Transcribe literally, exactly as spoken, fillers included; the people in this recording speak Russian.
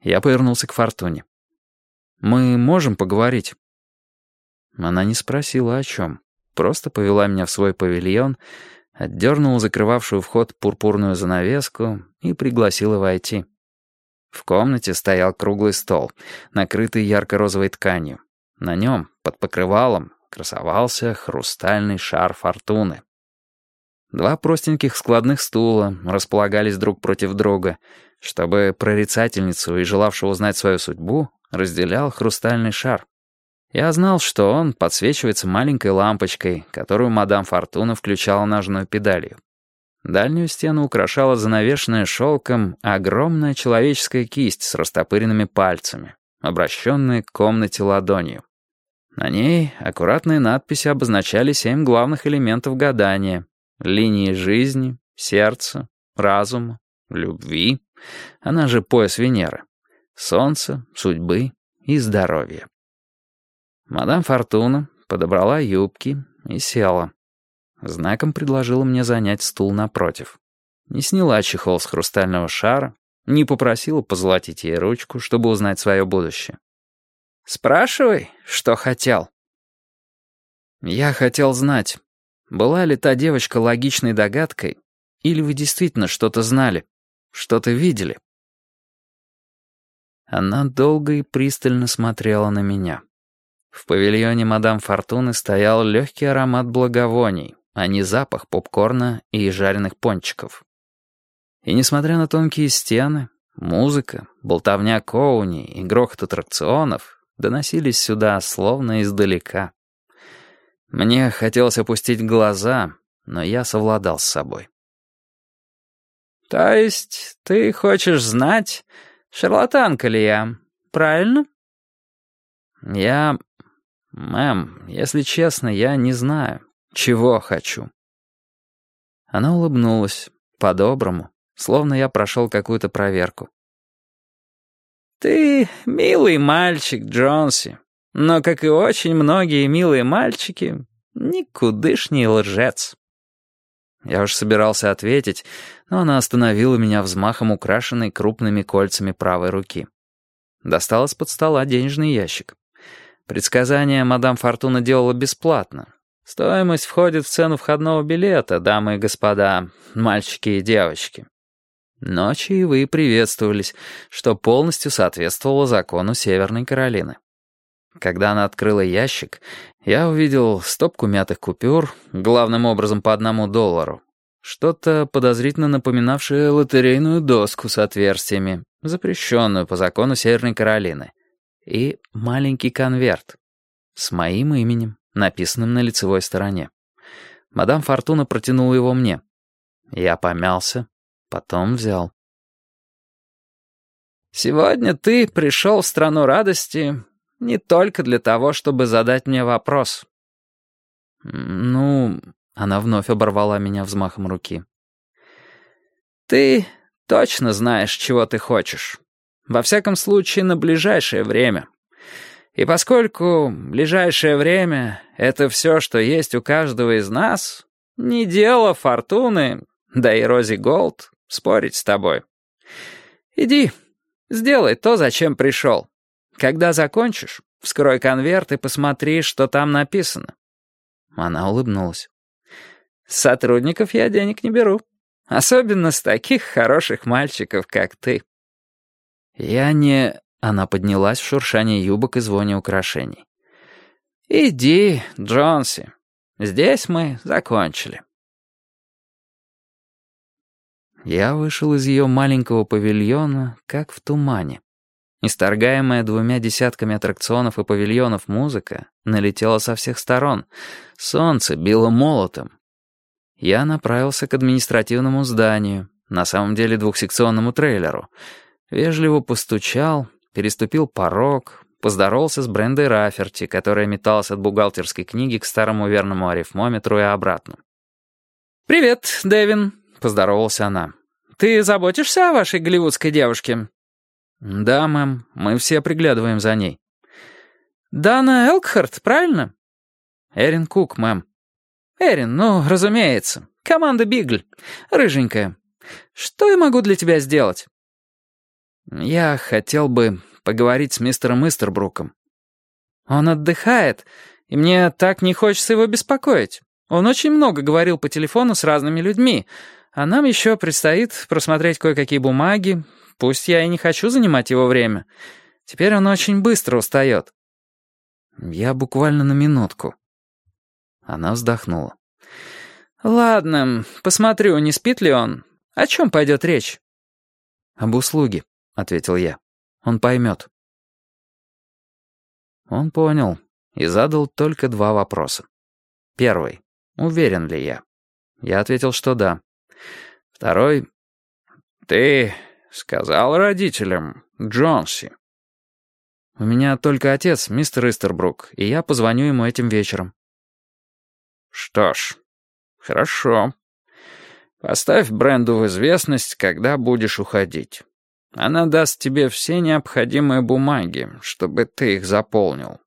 Я повернулся к Фортуне. «Мы можем поговорить?» Она не спросила, о чем. Просто повела меня в свой павильон, отдернула закрывавшую вход пурпурную занавеску и пригласила войти. В комнате стоял круглый стол, накрытый ярко-розовой тканью. На нем, под покрывалом, красовался хрустальный шар Фортуны. Два простеньких складных стула располагались друг против друга, чтобы прорицательницу и желавшего узнать свою судьбу разделял хрустальный шар. Я знал, что он подсвечивается маленькой лампочкой, которую мадам Фортуна включала ножной педалью. Дальнюю стену украшала занавешенная шелком огромная человеческая кисть с растопыренными пальцами, обращенная к комнате ладонью. На ней аккуратные надписи обозначали семь главных элементов гадания: линии жизни, сердца, разума, любви, она же пояс Венеры, солнца, судьбы и здоровья. Мадам Фортуна подобрала юбки и села. Знаком предложила мне занять стул напротив. Не сняла чехол с хрустального шара, не попросила позолотить ей ручку, чтобы узнать свое будущее. «Спрашивай, что хотел». Я хотел знать, была ли та девочка логичной догадкой, или вы действительно что-то знали, что-то видели? Она долго и пристально смотрела на меня. В павильоне мадам Фортуны стоял легкий аромат благовоний, а не запах попкорна и жареных пончиков. И несмотря на тонкие стены, музыка, болтовня Коуни и грохот аттракционов доносились сюда словно издалека. Мне хотелось опустить глаза, но я совладал с собой. «То есть ты хочешь знать, шарлатанка ли я, правильно?» «Я... мэм, если честно, я не знаю, чего хочу». Она улыбнулась, по-доброму, словно я прошел какую-то проверку. «Ты милый мальчик, Джонси, но, как и очень многие милые мальчики, никудышний лжец». Я уж собирался ответить, но она остановила меня взмахом украшенной крупными кольцами правой руки. Достал из-под стола денежный ящик. Предсказание мадам Фортуна делала бесплатно. Стоимость входит в цену входного билета, дамы и господа, мальчики и девочки. Но чаевые приветствовались, что полностью соответствовало закону Северной Каролины. Когда она открыла ящик, я увидел стопку мятых купюр, главным образом по одному доллару, что-то подозрительно напоминавшее лотерейную доску с отверстиями, запрещенную по закону Северной Каролины, и маленький конверт с моим именем, написанным на лицевой стороне. Мадам Фортуна протянула его мне. Я помялся, потом взял. «Сегодня ты пришел в страну радости не только для того, чтобы задать мне вопрос». «Ну...» — она вновь оборвала меня взмахом руки. «Ты точно знаешь, чего ты хочешь. Во всяком случае, на ближайшее время. И поскольку ближайшее время — это все, что есть у каждого из нас, не дело Фортуны, да и Рози Голд, спорить с тобой. Иди, сделай то, зачем пришел. Когда закончишь, вскрой конверт и посмотри, что там написано». Она улыбнулась. «С сотрудников я денег не беру. Особенно с таких хороших мальчиков, как ты». «Я не...» Она поднялась в шуршание юбок и звоне украшений. «Иди, Джонси. Здесь мы закончили». Я вышел из ее маленького павильона, как в тумане. Исторгаемая двумя десятками аттракционов и павильонов музыка налетела со всех сторон. Солнце било молотом. Я направился к административному зданию, на самом деле двухсекционному трейлеру. Вежливо постучал, переступил порог, поздоровался с Брендой Раферти, которая металась от бухгалтерской книги к старому верному арифмометру и обратно. «Привет, Дэвин», — поздоровалась она. «Ты заботишься о вашей голливудской девушке?» «Да, мэм, мы все приглядываем за ней». «Дана Элкхарт, правильно?» «Эрин Кук, мэм». «Эрин, ну, разумеется. Команда Бигль. Рыженькая. Что я могу для тебя сделать?» Я хотел бы поговорить с мистером Истербруком». «Он отдыхает, и мне так не хочется его беспокоить. Он очень много говорил по телефону с разными людьми, а нам еще предстоит просмотреть кое-какие бумаги. Пусть я и не хочу занимать его время. Теперь он очень быстро устает». «Я буквально на минутку». Она вздохнула. «Ладно, посмотрю, не спит ли он. О чем пойдет речь?» «Об услуге», — ответил я. «Он поймет». Он понял и задал только два вопроса. Первый. Уверен ли я? Я ответил, что да. Второй. «Ты сказал родителям, Джонси?» «У меня только отец, мистер Истербрук, и я позвоню ему этим вечером». «Что ж, хорошо. Поставь Бренду в известность, когда будешь уходить. Она даст тебе все необходимые бумаги, чтобы ты их заполнил.